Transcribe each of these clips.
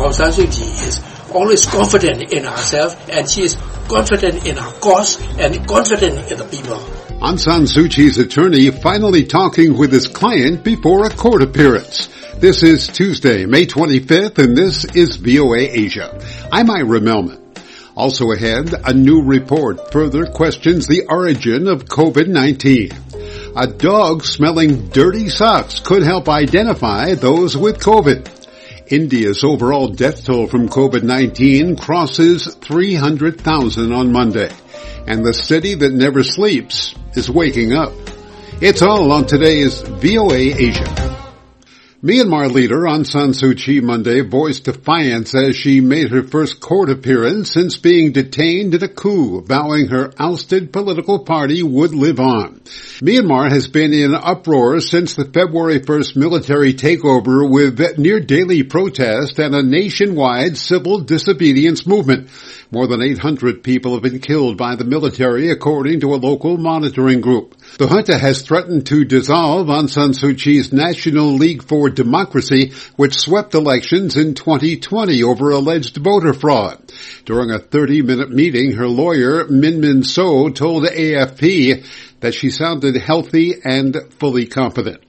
Aung San Suu Kyi is always confident in herself, and she is confident in her cause and confident in the people. Aung San Suu Kyi's attorney finally talking with his client before a court appearance. This is Tuesday, May 25th, and this is VOA Asia. I'm Ira Melman. Also ahead, a new report further questions the origin of COVID-19. A dog smelling dirty socks could help identify those with COVID. India's overall death toll from COVID-19 crosses 300,000 on Monday. And the city that never sleeps is waking up. It's all on today's VOA Asia. Myanmar leader Aung San Suu Kyi Monday voiced defiance as she made her first court appearance since being detained in a coup, vowing her ousted political party would live on. Myanmar has been in uproar since the February 1st military takeover with near-daily protest and a nationwide civil disobedience movement. More than 800 people have been killed by the military, according to a local monitoring group. The junta has threatened to dissolve Aung San Suu Kyi's National League for Democracy, which swept elections in 2020 over alleged voter fraud. During a 30-minute meeting, her lawyer, Min Min So, told AFP that she sounded healthy and fully competent.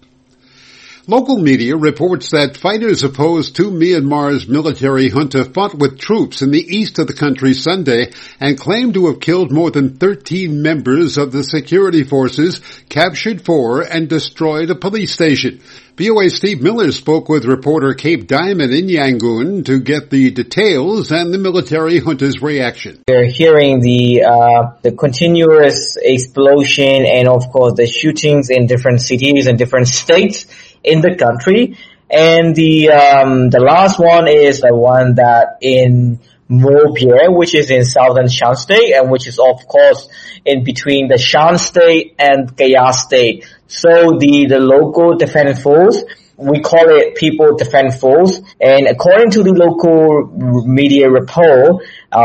Local media reports that fighters opposed to Myanmar's military junta fought with troops in the east of the country Sunday and claimed to have killed more than 13 members of the security forces, captured 4, and destroyed a police station. VOA's Steve Miller spoke with reporter Cape Diamond in Yangon to get the details and the military junta's reaction. We're hearing the continuous explosion and, of course, the shootings in different cities and different states in the country. And the last one is the one that in Mopier, which is in southern Shan State, and which is, of course, in between the Shan State and Gaya State. So the local defense force, we call it People Defense Force, and according to the local media report,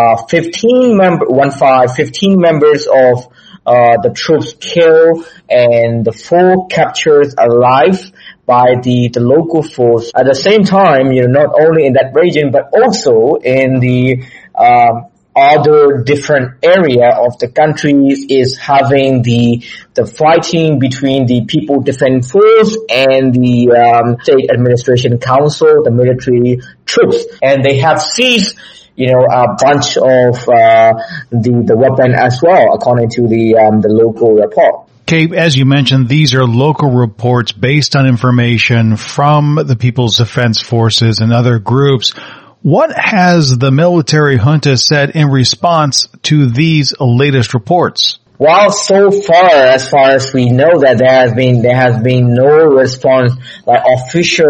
15 members of the troops killed and the 4 captured alive by the local force. At the same time, not only in that region, but also in the other different area of the country is having the fighting between the People Defense Force and the State Administration Council, the military troops. And they have seized a bunch of the weapon as well, according to the local report. Cape, as you mentioned, these are local reports based on information from the People's Defense Forces and other groups. What has the military junta said in response to these latest reports? Well, so far as we know, that there has been no response, official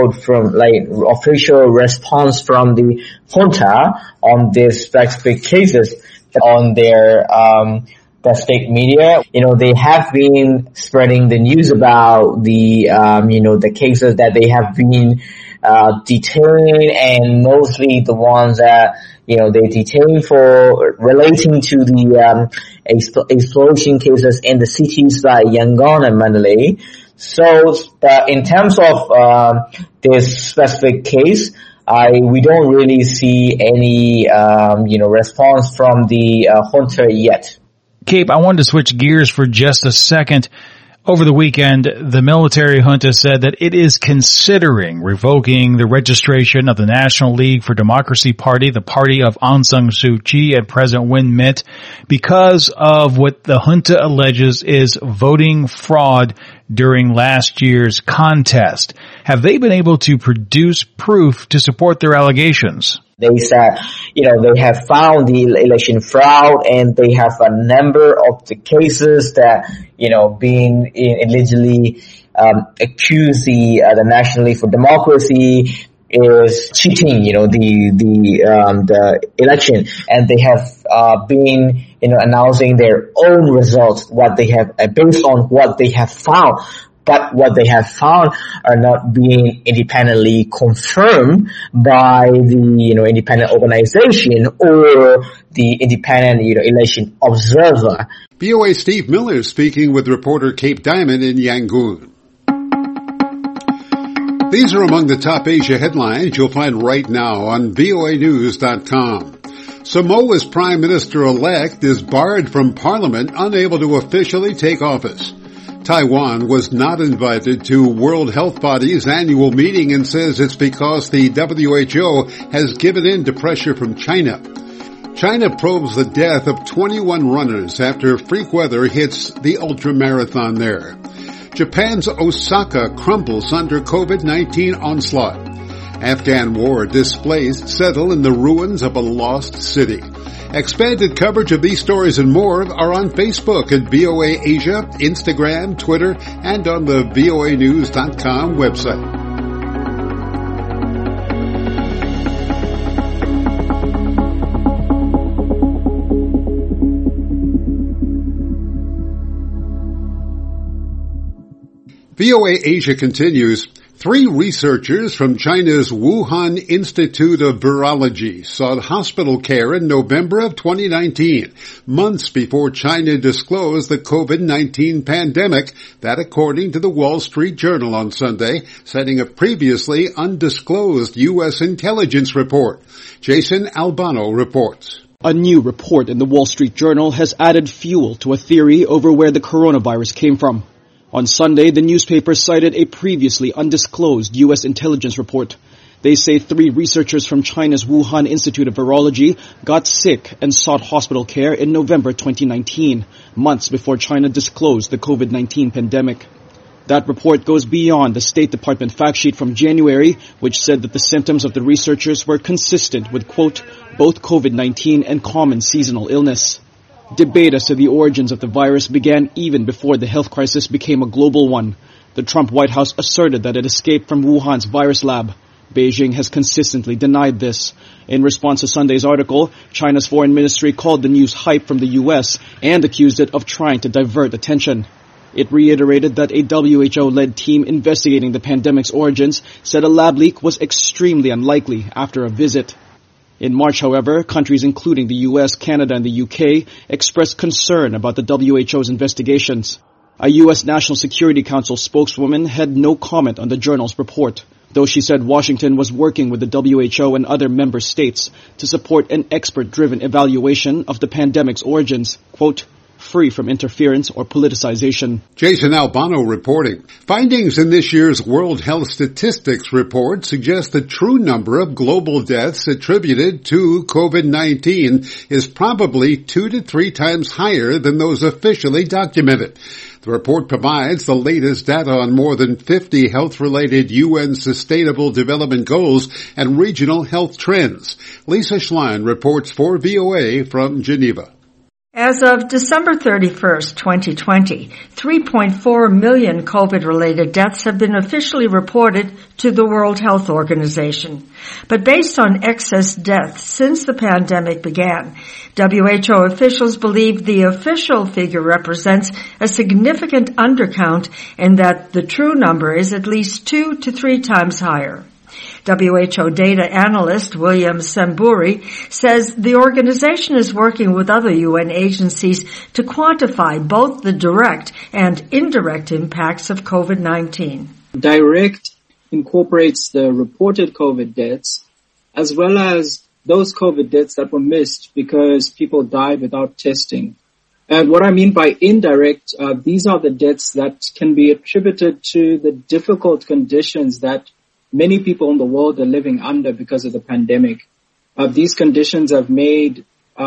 response from the junta on these specific cases on their the state media. They have been spreading the news about the cases that they have been detaining, and mostly the ones that they detain for relating to the explosion cases in the cities like Yangon and Mandalay. So in terms of this specific case, we don't really see any response from the junta yet. Cape, I wanted to switch gears for just a second. Over the weekend, the military junta said that it is considering revoking the registration of the National League for Democracy Party, the party of Aung San Suu Kyi and President Win Myint, because of what the junta alleges is voting fraud during last year's contest. Have they been able to produce proof to support their allegations? They said, they have found the election fraud, and they have a number of the cases that, being allegedly accused the National League for Democracy is cheating, the election, and they have been, announcing their own results, what they have based on what they have found. But what they have found are not being independently confirmed by the, independent organization or the independent, election observer. VOA Steve Miller speaking with reporter Cape Diamond in Yangon. These are among the top Asia headlines you'll find right now on voanews.com. Samoa's Prime Minister-elect is barred from Parliament, unable to officially take office. Taiwan was not invited to World Health Body's annual meeting and says it's because the WHO has given in to pressure from China. China probes the death of 21 runners after freak weather hits the ultramarathon there. Japan's Osaka crumbles under COVID-19 onslaught. Afghan war displaced settle in the ruins of a lost city. Expanded coverage of these stories and more are on Facebook at VOA Asia, Instagram, Twitter, and on the voanews.com website. VOA Asia continues. 3 researchers from China's Wuhan Institute of Virology sought hospital care in November of 2019, months before China disclosed the COVID-19 pandemic, that according to the Wall Street Journal on Sunday, citing a previously undisclosed U.S. intelligence report. Jason Albano reports. A new report in the Wall Street Journal has added fuel to a theory over where the coronavirus came from. On Sunday, the newspaper cited a previously undisclosed U.S. intelligence report. They say 3 researchers from China's Wuhan Institute of Virology got sick and sought hospital care in November 2019, months before China disclosed the COVID-19 pandemic. That report goes beyond the State Department fact sheet from January, which said that the symptoms of the researchers were consistent with, quote, both COVID-19 and common seasonal illness. Debate as to the origins of the virus began even before the health crisis became a global one. The Trump White House asserted that it escaped from Wuhan's virus lab. Beijing has consistently denied this. In response to Sunday's article, China's foreign ministry called the news hype from the U.S. and accused it of trying to divert attention. It reiterated that a WHO-led team investigating the pandemic's origins said a lab leak was extremely unlikely after a visit. In March, however, countries including the U.S., Canada, and the U.K. expressed concern about the WHO's investigations. A U.S. National Security Council spokeswoman had no comment on the journal's report, though she said Washington was working with the WHO and other member states to support an expert-driven evaluation of the pandemic's origins, quote, free from interference or politicization. Jason Albano reporting. Findings in this year's World Health Statistics report suggest the true number of global deaths attributed to COVID-19 is probably 2 to 3 times higher than those officially documented. The report provides the latest data on more than 50 health-related UN Sustainable Development Goals and regional health trends. Lisa Schlein reports for VOA from Geneva. As of December 31st, 2020, 3.4 million COVID-related deaths have been officially reported to the World Health Organization. But based on excess deaths since the pandemic began, WHO officials believe the official figure represents a significant undercount and that the true number is at least 2 to 3 times higher. WHO data analyst William Semburi says the organization is working with other UN agencies to quantify both the direct and indirect impacts of COVID-19. Direct incorporates the reported COVID deaths as well as those COVID deaths that were missed because people died without testing. And what I mean by indirect, these are the deaths that can be attributed to the difficult conditions that many people in the world are living under because of the pandemic. These conditions have made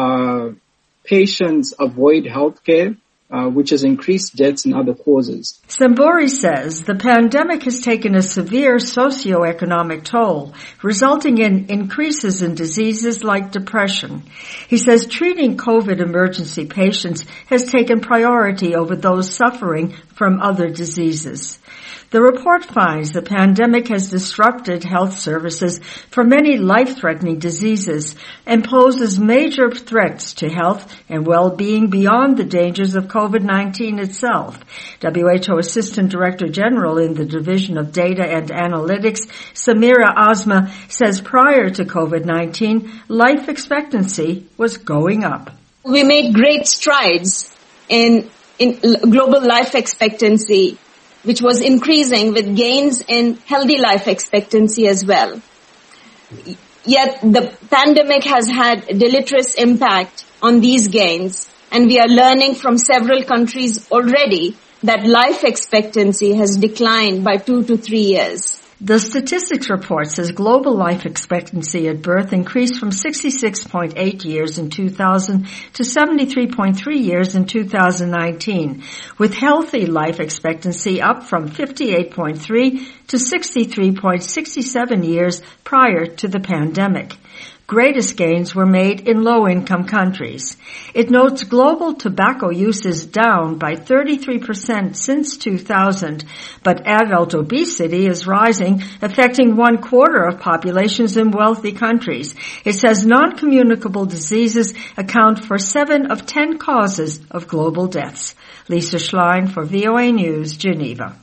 patients avoid healthcare, which has increased deaths and other causes. Semburi says the pandemic has taken a severe socioeconomic toll, resulting in increases in diseases like depression. He says treating COVID emergency patients has taken priority over those suffering from other diseases. The report finds the pandemic has disrupted health services for many life-threatening diseases and poses major threats to health and well-being beyond the dangers of COVID-19 itself. WHO Assistant Director General in the Division of Data and Analytics, Samira Azma, says prior to COVID-19, life expectancy was going up. We made great strides in global life expectancy which was increasing with gains in healthy life expectancy as well. Yet the pandemic has had a deleterious impact on these gains, and we are learning from several countries already that life expectancy has declined by 2 to 3 years. The statistics report says global life expectancy at birth increased from 66.8 years in 2000 to 73.3 years in 2019, with healthy life expectancy up from 58.3 to 63.67 years prior to the pandemic. Greatest gains were made in low-income countries. It notes global tobacco use is down by 33% since 2000, but adult obesity is rising, affecting 1/4 of populations in wealthy countries. It says non-communicable diseases account for 7 of 10 causes of global deaths. Lisa Schlein for VOA News, Geneva.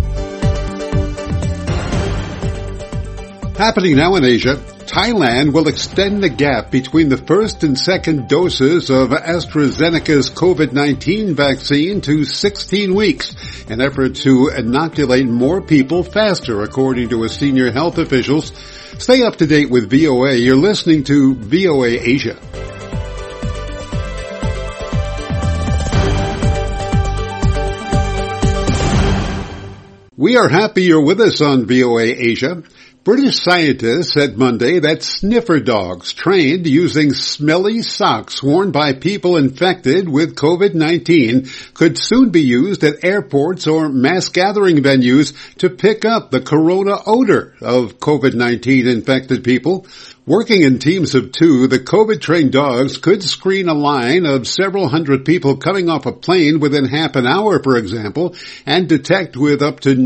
Happening now in Asia, Thailand will extend the gap between the first and second doses of AstraZeneca's COVID-19 vaccine to 16 weeks, an effort to inoculate more people faster, according to a senior health officials. Stay up to date with VOA. You're listening to VOA Asia. We are happy you're with us on VOA Asia. British scientists said Monday that sniffer dogs trained using smelly socks worn by people infected with COVID-19 could soon be used at airports or mass gathering venues to pick up the corona odor of COVID-19 infected people. Working in teams of 2, the COVID-trained dogs could screen a line of several hundred people coming off a plane within half an hour, for example, and detect with up to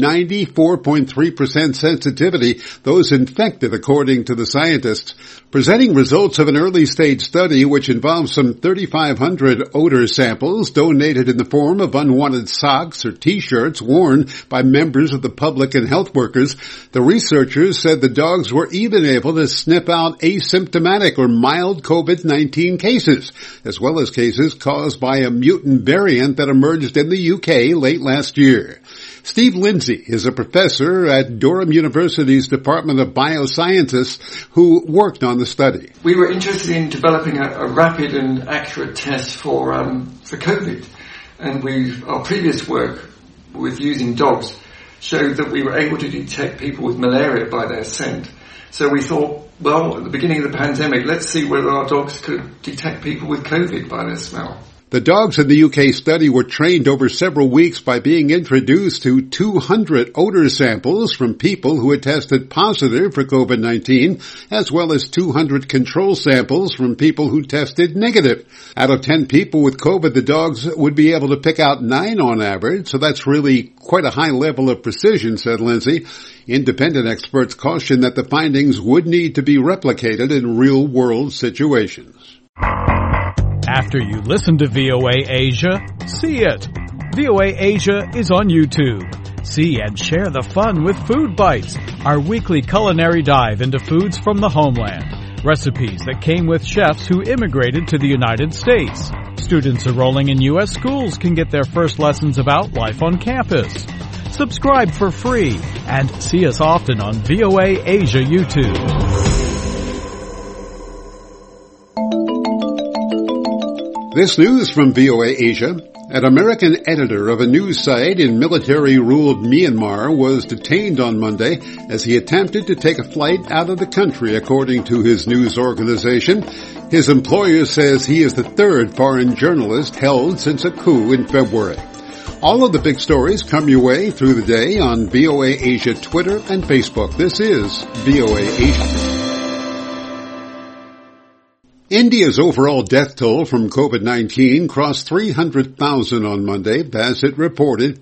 94.3% sensitivity those infected, according to the scientists. Presenting results of an early-stage study which involves some 3,500 odor samples donated in the form of unwanted socks or T-shirts worn by members of the public and health workers, the researchers said the dogs were even able to sniff out asymptomatic or mild COVID-19 cases, as well as cases caused by a mutant variant that emerged in the UK late last year. Steve Lindsay is a professor at Durham University's Department of Biosciences who worked on the study. We were interested in developing a rapid and accurate test for COVID, and our previous work with using dogs showed that we were able to detect people with malaria by their scent. So we thought, well, at the beginning of the pandemic, let's see whether our dogs could detect people with COVID by their smell. The dogs in the UK study were trained over several weeks by being introduced to 200 odor samples from people who had tested positive for COVID-19, as well as 200 control samples from people who tested negative. Out of 10 people with COVID, the dogs would be able to pick out 9 on average, so that's really quite a high level of precision, said Lindsay. Independent experts caution that the findings would need to be replicated in real-world situations. After you listen to VOA Asia, see it. VOA Asia is on YouTube. See and share the fun with Food Bites, our weekly culinary dive into foods from the homeland. Recipes that came with chefs who immigrated to the United States. Students enrolling in U.S. schools can get their first lessons about life on campus. Subscribe for free and see us often on VOA Asia YouTube. This news from VOA Asia. An American editor of a news site in military-ruled Myanmar was detained on Monday as he attempted to take a flight out of the country, according to his news organization. His employer says he is the 3rd foreign journalist held since a coup in February. All of the big stories come your way through the day on VOA Asia Twitter and Facebook. This is VOA Asia. India's overall death toll from COVID-19 crossed 300,000 on Monday as it reported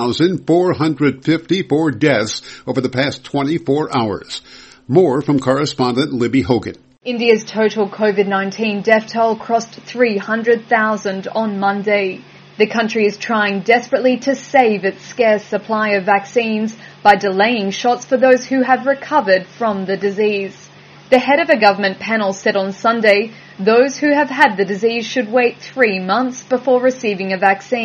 4,454 deaths over the past 24 hours. More from correspondent Libby Hogan. India's total COVID-19 death toll crossed 300,000 on Monday. The country is trying desperately to save its scarce supply of vaccines by delaying shots for those who have recovered from the disease. The head of a government panel said on Sunday those who have had the disease should wait 3 months before receiving a vaccine.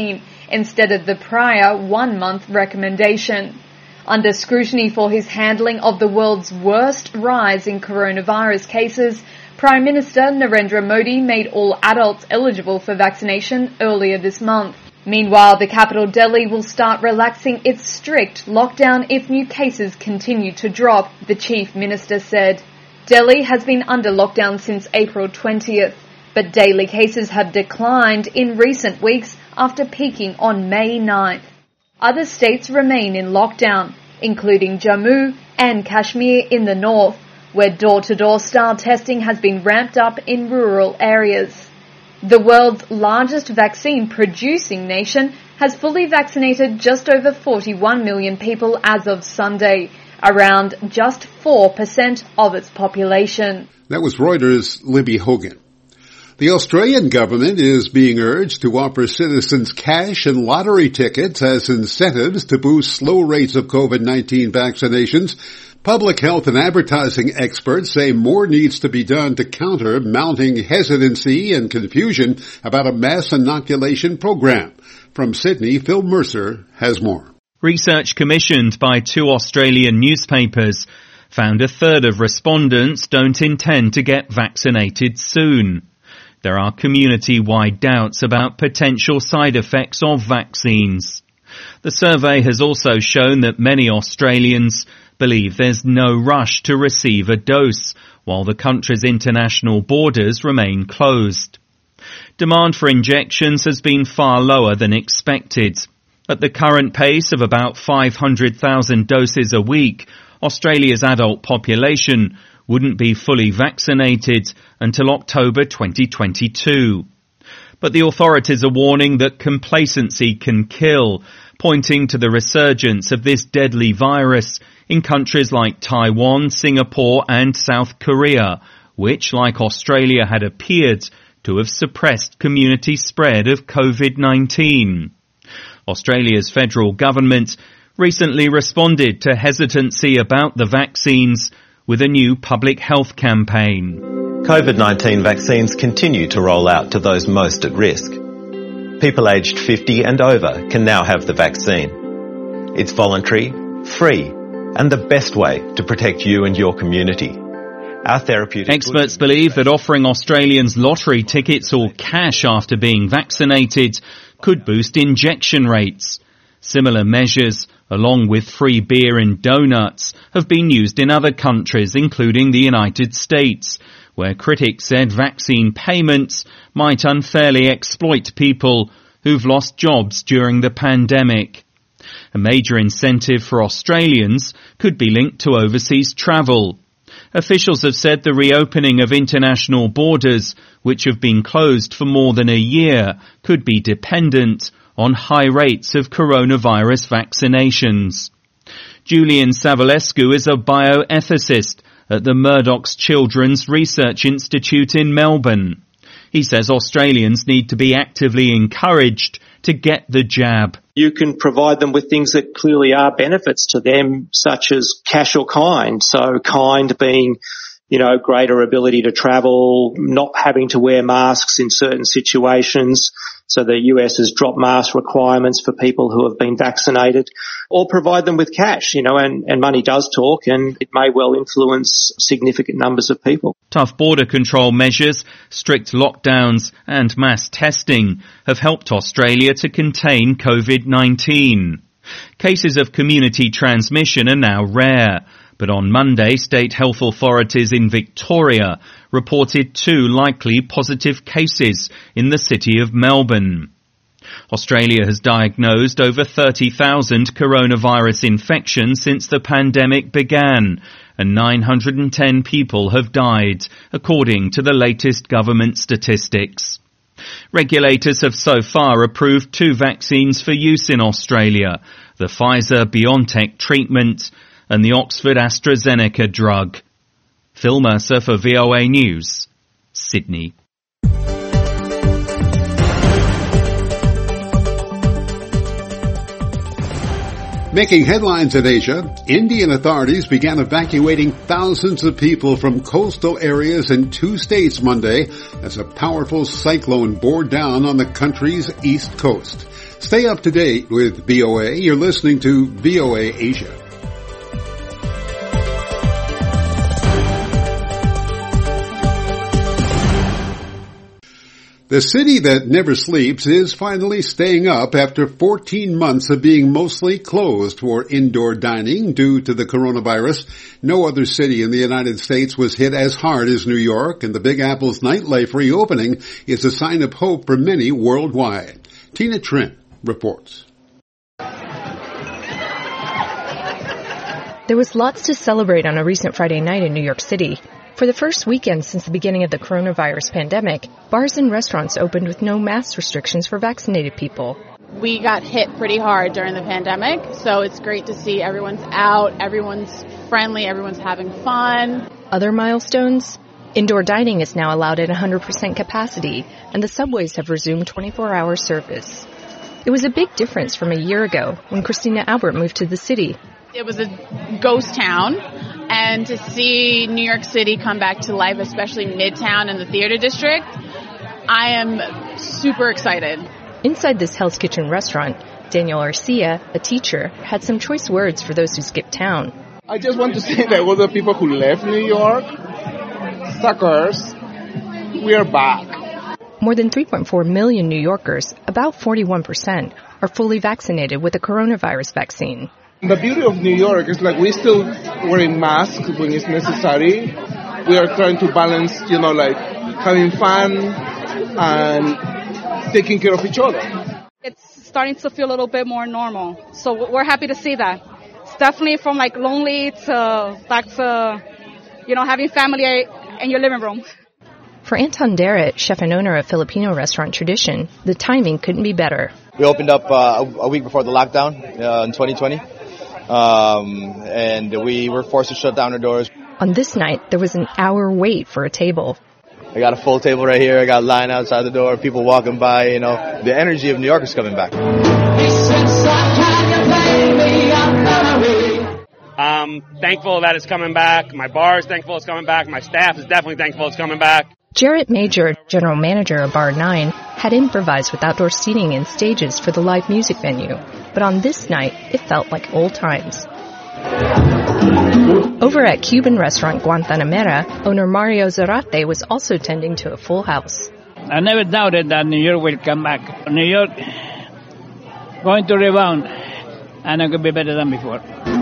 instead of the prior 1-month recommendation. Under scrutiny for his handling of the world's worst rise in coronavirus cases, Prime Minister Narendra Modi made all adults eligible for vaccination earlier this month. Meanwhile, the capital Delhi will start relaxing its strict lockdown if new cases continue to drop, the Chief Minister said. Delhi has been under lockdown since April 20th, but daily cases have declined in recent weeks after peaking on May 9th. Other states remain in lockdown, including Jammu and Kashmir in the north, where door-to-door style testing has been ramped up in rural areas. The world's largest vaccine-producing nation has fully vaccinated just over 41 million people as of Sunday, around just 4% of its population. That was Reuters' Libby Hogan. The Australian government is being urged to offer citizens cash and lottery tickets as incentives to boost slow rates of COVID-19 vaccinations. Public health and advertising experts say more needs to be done to counter mounting hesitancy and confusion about a mass inoculation program. From Sydney, Phil Mercer has more. Research commissioned by 2 Australian newspapers found a third of respondents don't intend to get vaccinated soon. There are community-wide doubts about potential side effects of vaccines. The survey has also shown that many Australians believe there's no rush to receive a dose, while the country's international borders remain closed. Demand for injections has been far lower than expected. At the current pace of about 500,000 doses a week, Australia's adult population wouldn't be fully vaccinated until October 2022. But the authorities are warning that complacency can kill, pointing to the resurgence of this deadly virus in countries like Taiwan, Singapore and South Korea, which, like Australia, had appeared to have suppressed community spread of COVID-19. Australia's federal government recently responded to hesitancy about the vaccines with a new public health campaign. COVID-19 vaccines continue to roll out to those most at risk. People aged 50 and over can now have the vaccine. It's voluntary, free, and the best way to protect you and your community. Our therapeutic Experts believe that offering Australians lottery tickets or cash after being vaccinated could boost injection rates. Similar measures, along with free beer and donuts, have been used in other countries, including the United States, where critics said vaccine payments might unfairly exploit people who've lost jobs during the pandemic. A major incentive for Australians could be linked to overseas travel. Officials have said the reopening of international borders, which have been closed for more than a year, could be dependent on high rates of coronavirus vaccinations. Julian Savulescu is a bioethicist at the Murdoch's Children's Research Institute in Melbourne. He says Australians need to be actively encouraged to get the jab. You can provide them with things that clearly are benefits to them, such as cash or kind. So kind being, greater ability to travel, not having to wear masks in certain situations. So the US has dropped mask requirements for people who have been vaccinated, or provide them with cash, and money does talk, and it may well influence significant numbers of people. Tough border control measures, strict lockdowns and mass testing have helped Australia to contain COVID-19. Cases of community transmission are now rare, but on Monday, state health authorities in Victoria reported 2 likely positive cases in the city of Melbourne. Australia has diagnosed over 30,000 coronavirus infections since the pandemic began, and 910 people have died, according to the latest government statistics. Regulators have so far approved 2 vaccines for use in Australia, the Pfizer-BioNTech treatment and the Oxford-AstraZeneca drug. Phil Mercer for VOA News, Sydney. Making headlines in Asia, Indian authorities began evacuating thousands of people from coastal areas in 2 states Monday as a powerful cyclone bore down on the country's east coast. Stay up to date with VOA. You're listening to VOA Asia. The city that never sleeps is finally staying up after 14 months of being mostly closed for indoor dining due to the coronavirus. No other city in the United States was hit as hard as New York, and the Big Apple's nightlife reopening is a sign of hope for many worldwide. Tina Trent reports. There was lots to celebrate on a recent Friday night in New York City. For the first weekend since the beginning of the coronavirus pandemic, bars and restaurants opened with no mask restrictions for vaccinated people. We got hit pretty hard during the pandemic, so it's great to see everyone's out, everyone's friendly, everyone's having fun. Other milestones? Indoor dining is now allowed at 100% capacity, and the subways have resumed 24-hour service. It was a big difference from a year ago when Christina Albert moved to the city. It was a ghost town, and to see New York City come back to life, especially Midtown and the theater district, I am super excited. Inside this Hell's Kitchen restaurant, Daniel Arcia, a teacher, had some choice words for those who skipped town. I just want to say that all the people who left New York, suckers, we are back. More than 3.4 million New Yorkers, about 41%, are fully vaccinated with the coronavirus vaccine. The beauty of New York is like we're still wearing masks when it's necessary. We are trying to balance, like having fun and taking care of each other. It's starting to feel a little bit more normal. So we're happy to see that. It's definitely from like lonely to back to, having family in your living room. For Anton Derritt, chef and owner of Filipino restaurant Tradition, the timing couldn't be better. We opened up a week before the lockdown in 2020. And we were forced to shut down our doors. On this night, there was an hour wait for a table. I got a full table right here. I got a line outside the door, people walking by, The energy of New York is coming back. Thankful that it's coming back. My bar is thankful it's coming back. My staff is definitely thankful it's coming back. Jarrett Major, general manager of Bar 9, had improvised with outdoor seating and stages for the live music venue. But on this night, it felt like old times. Over at Cuban restaurant Guantanamera, owner Mario Zarate was also tending to a full house. I never doubted that New York will come back. New York going to rebound, and it could be better than before.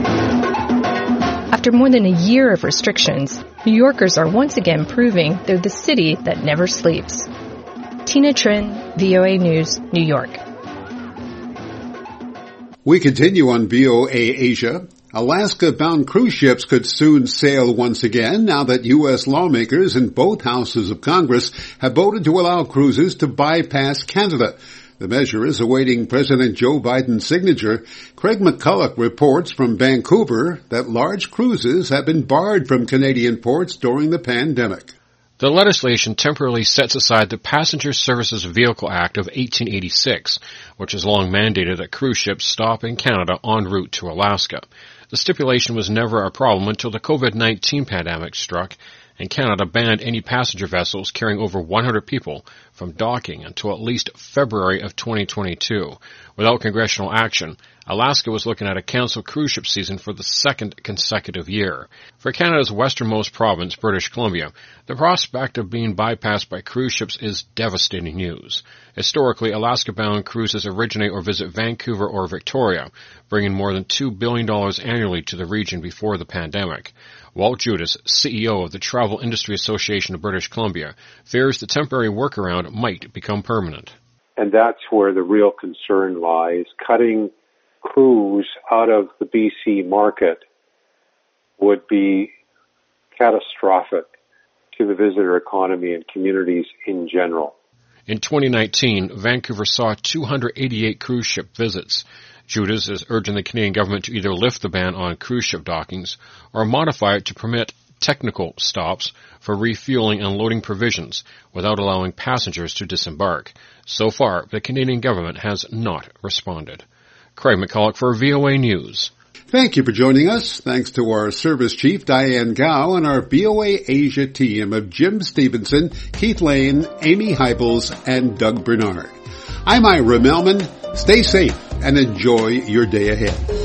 After more than a year of restrictions, New Yorkers are once again proving they're the city that never sleeps. Tina Trinh, VOA News, New York. We continue on VOA Asia. Alaska-bound cruise ships could soon sail once again now that U.S. lawmakers in both houses of Congress have voted to allow cruises to bypass Canada. The measure is awaiting President Joe Biden's signature. Craig McCulloch reports from Vancouver that large cruises have been barred from Canadian ports during the pandemic. The legislation temporarily sets aside the Passenger Services Vehicle Act of 1886, which has long mandated that cruise ships stop in Canada en route to Alaska. The stipulation was never a problem until the COVID-19 pandemic struck, and Canada banned any passenger vessels carrying over 100 people from docking until at least February of 2022. Without congressional action, Alaska was looking at a canceled cruise ship season for the second consecutive year. For Canada's westernmost province, British Columbia, the prospect of being bypassed by cruise ships is devastating news. Historically, Alaska-bound cruises originate or visit Vancouver or Victoria, bringing more than $2 billion annually to the region before the pandemic. Walt Judas, CEO of the Travel Industry Association of British Columbia, fears the temporary workaround might become permanent. And that's where the real concern lies. Cutting cruise out of the BC market would be catastrophic to the visitor economy and communities in general. In 2019, Vancouver saw 288 cruise ship visits. Judas is urging the Canadian government to either lift the ban on cruise ship dockings or modify it to permit technical stops for refueling and loading provisions without allowing passengers to disembark. So far, the Canadian government has not responded. Craig McCulloch for VOA News. Thank you for joining us. Thanks to our service chief, Diane Gao, and our VOA Asia team of Jim Stevenson, Keith Lane, Amy Heibels, and Doug Bernard. I'm Ira Melman. Stay safe and enjoy your day ahead.